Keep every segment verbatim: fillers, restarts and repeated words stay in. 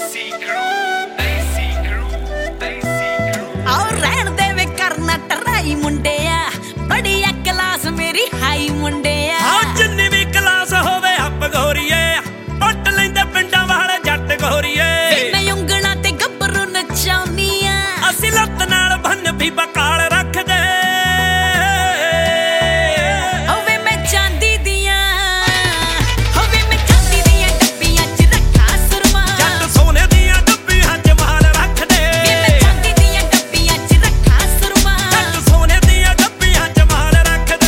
मुंडिया बढ़िया क्लास मेरी हाई मुंडिया जिन्नी भी क्लास होवे अप गोरीए पट लेंदे पिंडां वाले जट गोरीए मैं उंगलां ते गब्बरू नचाउनिया असी लत्त नाल भन भी बकाल रख दे होवे मैं चांदी दियां होवे मैं चांदी दियां डब्बियां च रखा सुरमा जट सोने दियां डब्बियां च माल रख दे मैं चांदी दियां डब्बियां च रखा सुरमा जट सोने दियां डब्बियां च माल रख दे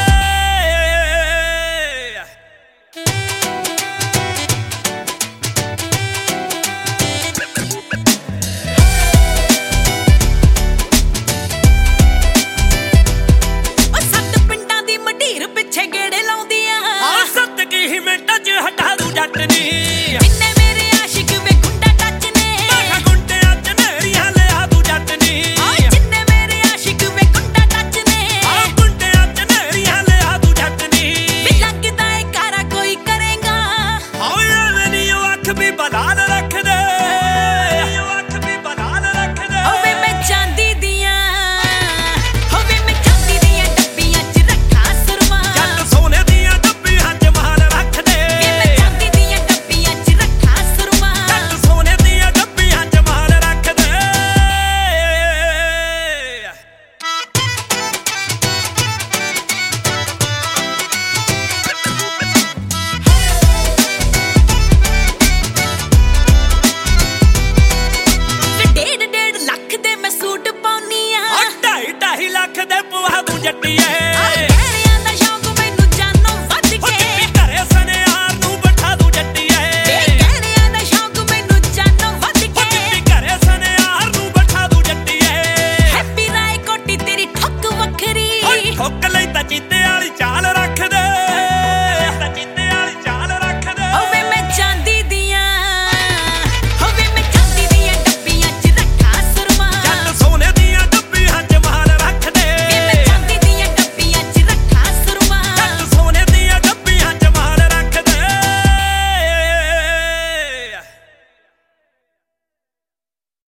मिंटां च हटा दू जट नी जिन्ने मेरे आशिक वे गुंडा टच ने मैं गुंडियां च नेरियां लिया तू जट नी जिन्ने मेरे आशिक वे गुंडा टच ने गुंडियां च नेरियां लिया तू जट नी भी लगदा है कारा कोई करेगा ओए नी अख भी बलाल रख दे अख भी बलाल रख दे होवे मैं चांदी दियां होवे मैं चांदी दियां डब्बियां च रखा सुरमा जट सोने दियां डब्बियां च माल रख दे मैं चांदी दियां डब्बियां च रखा सुरमा जट सोने दियां डब्बियां च माल रख दे डेढ़ डेढ़ लख दे मैं सूट पाउनी आ ढाई ढाई लख दे पवा तू जट्टीए